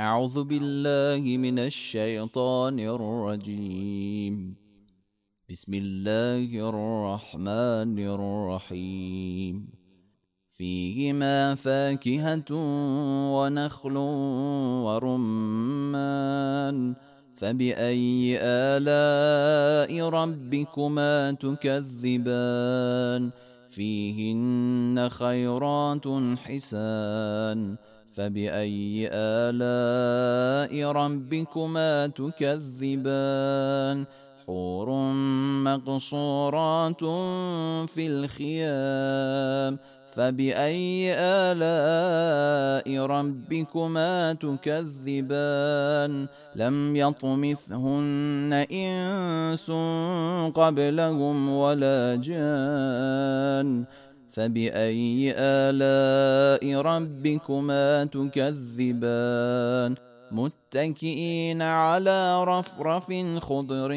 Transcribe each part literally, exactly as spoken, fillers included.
أعوذ بالله من الشيطان الرجيم. بسم الله الرحمن الرحيم. فيهما فاكهة ونخل ورمان، فبأي آلاء ربكما تكذبان؟ فيهن خيرات حسان، فبأي آلاء ربكما تكذبان؟ حور مقصورات في الخيام، فبأي آلاء ربكما تكذبان؟ لم يطمثهن إنس قبلهم ولا جان، فبأي آلاء ربكما تكذبان؟ متكئين على رفرف خضر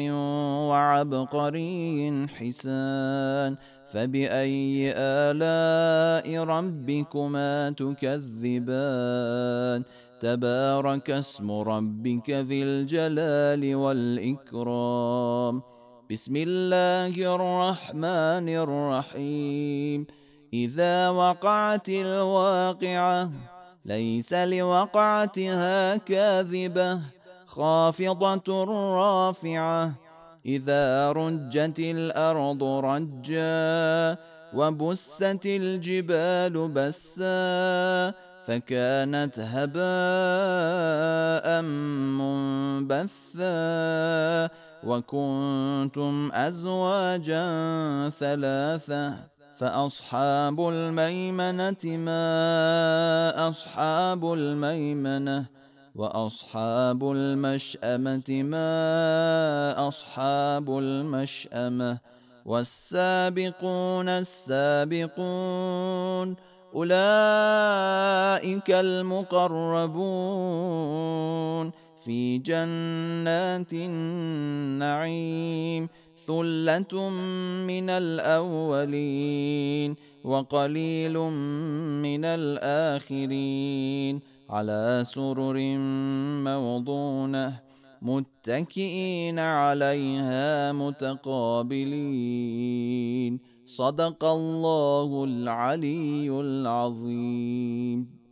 وعبقري حسان، فبأي آلاء ربكما تكذبان؟ تبارك اسم ربك ذي الجلال والإكرام. بسم الله الرحمن الرحيم. إذا وقعت الواقعة ليس لوقعتها كاذبة، خافضة رافعة. إذا رجت الأرض رجا وبست الجبال بسا، فكانت هباء منبثا. وكنتم أزواجا ثلاثة، فأصحاب الميمنة ما أصحاب الميمنة، وأصحاب المشأمة ما أصحاب المشأمة. والسابقون السابقون أولئك المقربون في جنات النعيم. ثلة من الأولين وقليل من الآخرين، على سرر موضونة متكئين عليها متقابلين. صدق الله العلي العظيم.